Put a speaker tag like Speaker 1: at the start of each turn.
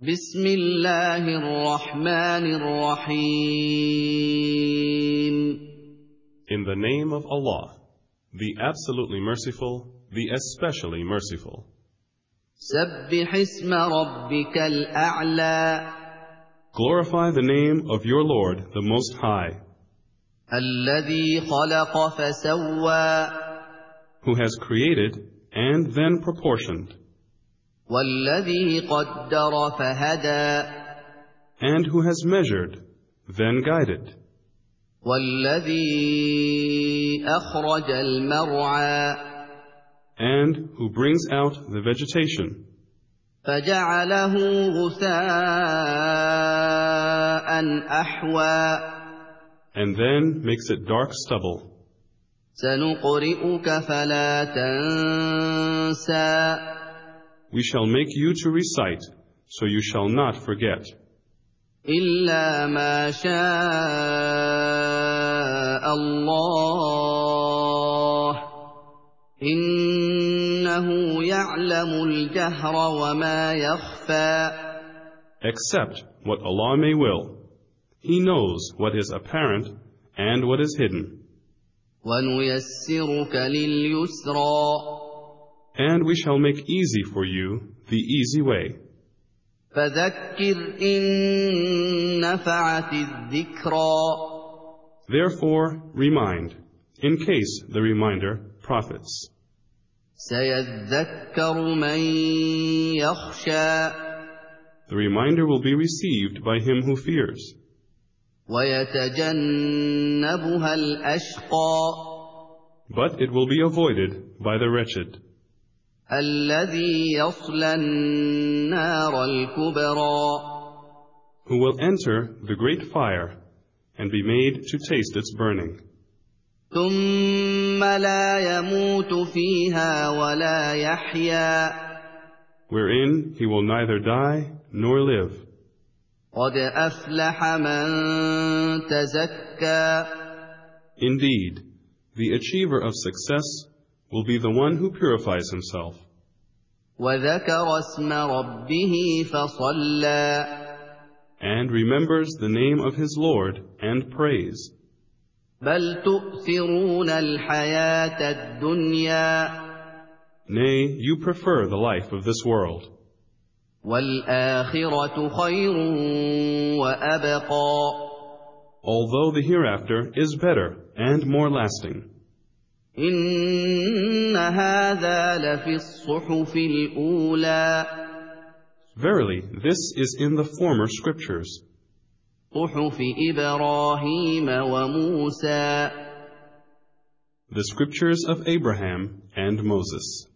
Speaker 1: بسم الله الرحمن الرحيم.
Speaker 2: In the name of Allah, the absolutely merciful, the especially merciful.
Speaker 1: سبح اسم ربك الأعلى.
Speaker 2: Glorify the name of your Lord, the Most High,
Speaker 1: الذي خلق فسوى.
Speaker 2: who has created and then proportioned,
Speaker 1: والذي قدر فهدى.
Speaker 2: and who has measured, then guided,
Speaker 1: والذي أخرج المرعى.
Speaker 2: and who brings out the vegetation,
Speaker 1: فجعله غثاء أحوى.
Speaker 2: and then makes it dark stubble.
Speaker 1: سنقرئك فلا تنسى.
Speaker 2: We shall make you to recite, so you shall not forget,
Speaker 1: إلا ما شاء الله إنه يعلم الجهر وما يخفى.
Speaker 2: except what Allah may will. He knows what is apparent and what is hidden.
Speaker 1: ونيسرك لليسرى.
Speaker 2: And we shall make easy for you the easy way.
Speaker 1: فذكر إن نفعت الذكرى.
Speaker 2: Therefore, remind, in case the reminder profits.
Speaker 1: سيذكر من يخشى.
Speaker 2: The reminder will be received by him who fears,
Speaker 1: ويتجنبها الأشقى.
Speaker 2: but it will be avoided by the wretched,
Speaker 1: الذي يصلى النار الكبرى.
Speaker 2: who will enter the great fire and be made to taste its burning,
Speaker 1: ثم لا يموت فيها ولا يحيا.
Speaker 2: wherein he will neither die nor live.
Speaker 1: قد أفلح من تزكى.
Speaker 2: Indeed, the achiever of success will be the one who purifies himself,
Speaker 1: وذكر اسم ربه فصلى.
Speaker 2: and remembers the name of his Lord and prays.
Speaker 1: بل تؤثرون الحياة الدنيا.
Speaker 2: Nay, you prefer the life of this world,
Speaker 1: والآخرة خير وأبقى.
Speaker 2: although the hereafter is better and more lasting.
Speaker 1: إن هذا لفي الصحف الأولى.
Speaker 2: Verily, this is in the former scriptures,
Speaker 1: صحف إبراهيم وموسى.
Speaker 2: the scriptures of Abraham and Moses.